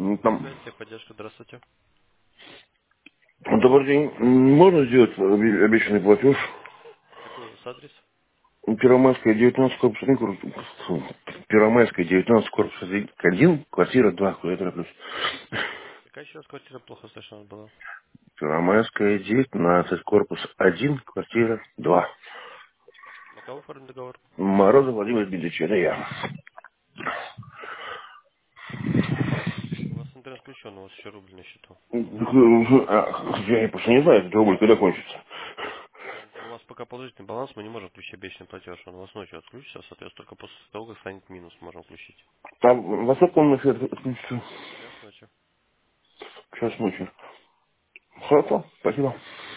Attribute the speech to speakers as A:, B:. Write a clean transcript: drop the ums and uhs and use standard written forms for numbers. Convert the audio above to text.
A: Там...
B: Связь, техподдержка, здравствуйте.
A: Добрый день. Можно сделать обещанный платеж?
B: Какой у вас адрес?
A: Первомайская, 19, корпус 1, Первомайская, 19, корпус 1, квартира 2, квартира плюс.
B: Какая еще раз квартира плохо слышно была?
A: Первомайская, 19, корпус 1, квартира 2.
B: На кого оформлен договор?
A: Морозов Владимир Дмитриевич, это я.
B: У вас интернет включен, у вас еще рубль на счету.
A: Я просто не знаю, этот рубль когда кончится.
B: У вас пока положительный баланс, мы не можем включить обещанный платеж. Он у вас ночью отключится, соответственно, только после того, как станет минус, можем включить.
A: Там, во сколько он на свет отключится?
B: Час ночи.
A: Час ночи. Хорошо, спасибо.